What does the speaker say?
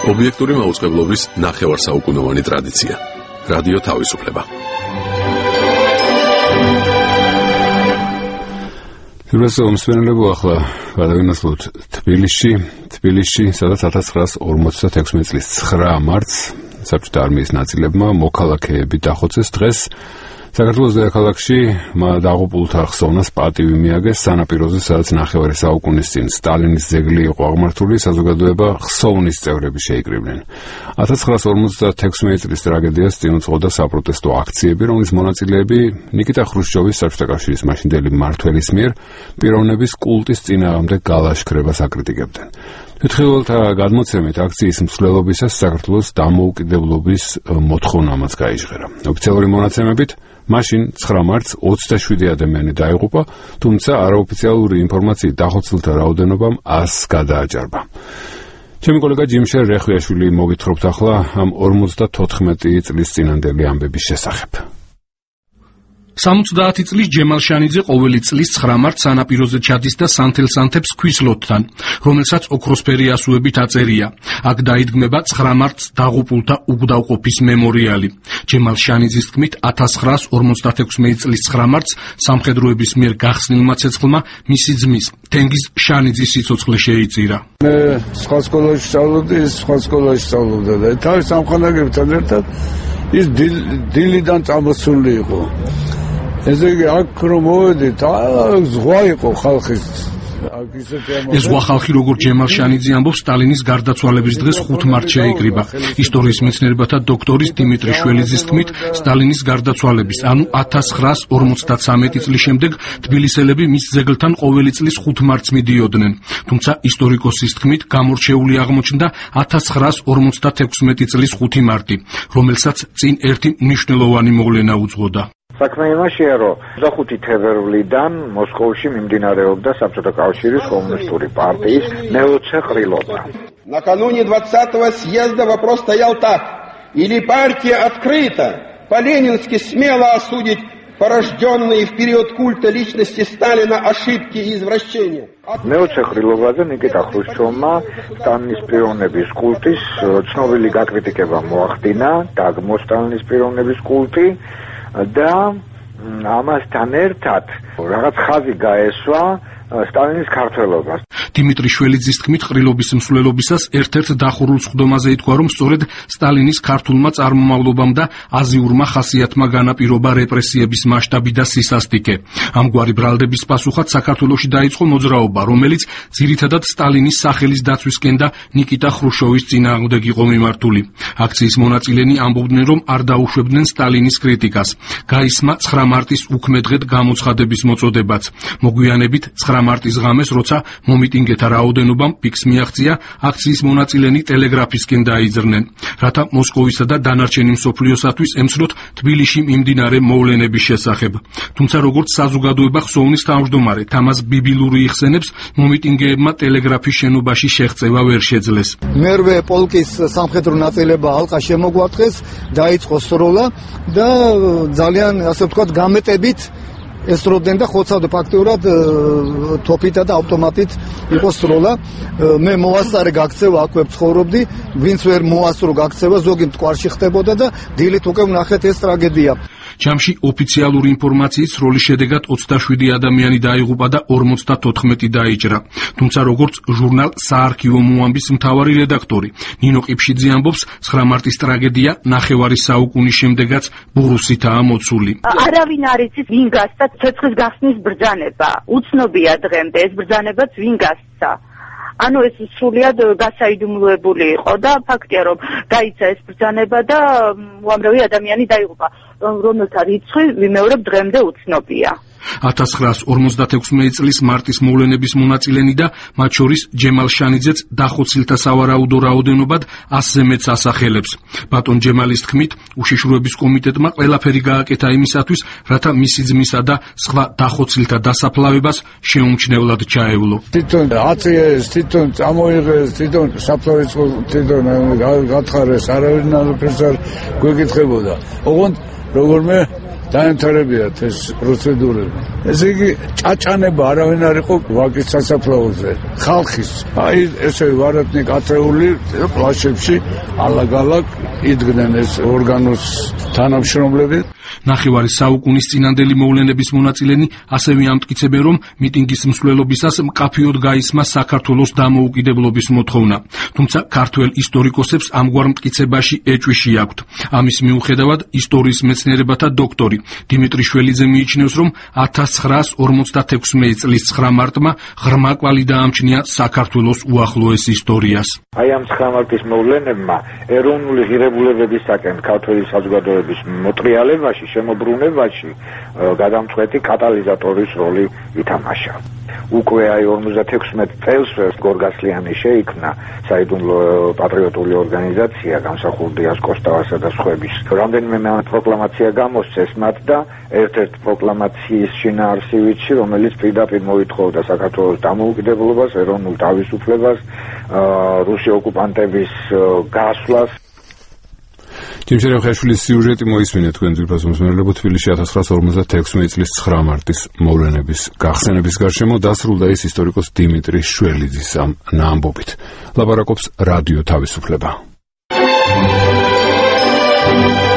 ობიექტური მაუწყებლობის ნახევარსაუკუნოვანი ტრადიცია. რადიო თავისუფლება. მსმენელებო, ახლა გადავინაცვლოთ თბილისში, სადაც 1956 წლის 9 მარტს საბჭოთა არმიის ნაწილებმა მოქალაქეები დახოცეს. დღეს საქართველოს დედაქალაქში დაღუპულთა ხსოვნას პატივი მიაგეს სანაპიროზე, სადაც ნახევარი საუკუნის წინ სტალინის ძეგლი იყო აღმართული, საზოგადოება ხსოვნის წევრები შეიკრიბნენ. 1956 წლის ტრაგედიას წინ უძღოდა საპროტესტო აქციები, რომლის მონაწილეები ნიკიტა ხრუშჩოვის საბჭოთა კავშირის მაშინდელი მმართველის მიერ პიროვნების კულტის წინააღმდეგ გალაშქრებას აკრიტიკებდნენ. თითოეულთა გადმოცემით აქციის მსვლელობისას საქართველოს დამოუკიდებლობის მოთხოვნამაც გაიჟღერა. ოფიციალური მონაცემებით მაშინ 9 მარტს 27 ადამიანი დაიღუპა, თუმცა არაოფიციალური ინფორმაციით დახოცილთა რაოდენობამ 100-ს გადააჭარბა. ჩემი კოლეგა ჯიმშერ რეხვიაშვილი მოგითხრობთ ახლა ამ 54 წლის წინანდელი ამბების შესახებ. 70 წლის ჯემალ შანიძე ყოველი წლის 9 მარტს სანაპიროზე ჩადის და სანთელ-სანთებს ქვის ლოდთან, რომელსაც ოქროსფერი ასოებით აწერია. აქ დაიდგმება 9 მარტს დაღუპულთა უგდავყოფის მემორიალი. ჯემალ შანიძის თქმით, 1956 წლის 9 მარტს სამხედროების მიერ გახსნილმა ცეცხლმა მისი ძმის, თენგიზ შანიძის სიცოცხლე შეიწირა. მე სხვა სკოლაში სწავლობდი, ის სხვა სკოლაში სწავლობდა და თავის სამხანაგებთან ერთად ის დილიდან წამოსული იყო. ესე იგი, აქ რომ მოვედით, ზღვა იყო ხალხის. ეს ზღვა ხალხი, როგორც ჯემალ შანიძე ამბობს, სტალინის გარდაცვალების დღეს 5 მარტს შეიკრიბა. ისტორიის მეცნიერებათა დოქტორის დიმიტრი შველიძის თქმით, სტალინის გარდაცვალების, ანუ 1953 წლის შემდეგ თბილისელები მის ძეგლთან ყოველი წლის 5 მარტს მიდიოდნენ. თუმცა ისტორიკოსის თქმით, გამორჩეული აღმოჩნდა 1956 წლის 5 მარტი, რომელსაც წინ ერთი მნიშვნელოვანი მოვლენა უძღოდა. საქმე იმაშია, რომ 25 თებერვლიდან მოსკოვში მიმდინარეობდა საბჭოთა კავშირის კომუნისტური партии მეოცე ყრილობა. Накануне 20-го съезда вопрос стоял так: или партия открыто, по-ленински смело осудить порожденные в период культа личности Сталина ошибки и извращения. მეოცე ყრილობაზე ნიკიტა ხრუშჩოვმა სტალინის პიროვნების კულტის ცნობილი გაკრიტიკება მოახდინა, დაგმო სტალინის პიროვნების კულტი და ამასთან ერთად რაღაც ხაზი გაესვა სტალინის ქართველობას. დიმიტრი შველიძის თქმით, ყრილობის მსვლელობისას ერთ-ერთ დახურულ სხდომაზე ითქვა, რომ სწორედ სტალინის ქართულმა წარმომავლობამ და აზიურმა ხასიათმა განაპირობა რეპრესიების მასშტაბი და სისასტიკე. ამგვარი ბრალდების პასუხად საქართველოში დაიწყო მოძრაობა, რომელიც ძირითადად სტალინის სახელის დაცვისკენ და ნიკიტა ხრუშჩოვის წინააღმდეგ იყო მიმართული. აქციის მონაწილენი ამბობდნენ, რომ არ დაუშვებდნენ სტალინის კრიტიკას. გაისმა 9 მარტის უქმე დღედ გამოცხადების მოწოდებაც. მოგვიანებით 9 მარტის ღამეს, როცა მომიტინგეთა რაოდენობამ პიკს მიაღწია, აქციის მონაწილენი ტელეგრაფისკენ დაიძრნენ, რათა მოსკოვისა და დანარჩენი მსოფლიოსათვის ემცნოთ თბილისში მიმდინარე მოვლენების შესახებ. თუმცა როგორც საზოგადოება ხსოვნის თავმჯდომარე თამაზ ბიბილური იხსენებს, მომიტინგეებმა ტელეგრაფის შენობაში შეღწევა ვერ შეძლეს. მერვე პოლკის სამხედრო ნაწილება ალყა შემოგვარცხეს, დაიწყო სროლა და ძალიან, ასე ვთქვათ, გამეტებით ესროდნენ და ხოცავდა ფაქტიურად თოფითა და ავტომატით იყო სროლა. მე მოასწარე გაქცევა, აქვე ცხოვრობდი, ვინც ვერ მოასწრო გაქცევა, ზოგი მტკვარში ხდებოდა და დილით უკვე ვნახეთ ეს ტრაგედია. ჯამში ოფიციალური ინფორმაციით სროლის შედეგად 27 ადამიანი დაიღუპა და 54 დაიჭრა. თუმცა როგორც ჟურნალ საარქივო მოამბის მთავარი რედაქტორი ნინო ყიფშიძე ამბობს, 9 მარტის ტრაგედია ნახევარი საუკუნის შემდეგაც ბურუსითაა მოცული. არავინ არ იცის ვინ გასცა ცეცხლის გახსნის ბრძანება. უცნობია დღემდე ეს ბრძანებაც ვინ გასცა. ანუ ეს სრულიად გასაიდუმლოებული იყო და ფაქტია, რომ გაიცა ეს ბრძანება და უამრავი ადამიანი დაიღუპა, რომელთა რიცხვი ვიმეორებ დღემდე უცნობია. 1956 წლის მარტის მოვლენების მონაწილენი და მათ შორის ჯემალ შანიძეც დახოცილთა სავარაუდო რაოდენობად 100-ზე მეტს ასახელებს. ბატონ ჯემალის თქმით, უშიშროების კომიტეტმა ყველაფერი გააკეთა იმისათვის, რათა მისი ძმისა და სხვა დახოცილთა დასაფლავებას შეუმჩნევლად ჩაევლო. თვითონ აწიეს, თვითონ წამოიღეს, თვითონ საფლავის თვითონ გათხარეს, არავინ არაფერს არ გვეკითხებოდა. ოღონდ როგორმე დაემთავრებიათ ეს პროცედურები. ესე იგი, ჭაჭანება არავინ არ იყო ვაკის სასაფლაოზე. ხალხის, აი ესე ვარათნიკ აწეული პლაშებში ალაგ-ალაგ იდგნენ ეს ორგანოს თანამშრომლები. ნახევარი საუკუნის წინანდელი მოვლენების მონაწილენი ასევე ამტკიცებენ, რომ მიტინგის მსვლელობისას მკაფიოდ გაისმა საქართველოს დამოუკიდებლობის მოთხოვნა. თუმცა ქართველ ისტორიკოსებს ამგვარ მტკიცებაში ეჭვი აქვთ. ამის მიუხედავად ისტორიის მეცნიერებათა დოქტორი დიმიტრი შველიძე მიიჩნევს, რომ 1956 წლის 9 მარტმა ღრმა კვალი დაამჩნია საქართველოს უახლოეს ისტორიას. აი ამ 9 მარტის მოვლენებმა ეროვნული ღირებულებებისაკენ ქართველი საზოგადოების მოტრიალებაში, შემოbrunებაში გადამწყვეტი კატალიზატორის როლი ითამაშა. უკვე აი 56 წელს გორგასლიანი შეიქმნა საიდუმლო პატრიოტული ორგანიზაცია გამსახურდიას კოსტავასა და სხვების. რამდენიმე პროკლამაცია გამოსცეს მათ და ერთ-ერთ პროკლამაციის შინაარსივით, რომელიც პირდაპირ მოითხოვდა საქართველოს დამოუკიდებლობას, ეროვნულ თავისუფლებას, რუსი ოკუპანტების გასვლას. ჯიმშერე ხაშვილის სიუჟეტი მოისმინეთ თქვენ ძვირფას მსმენელებო. თბილისში 1956 წლის 9 მარტის მოვლენების გახსენების გარშემო დასრულდა ის ისტორიკოს დიმიტრი შველიძის ამ ამბობით. ლაპარაკობს რადიო თავისუფლება.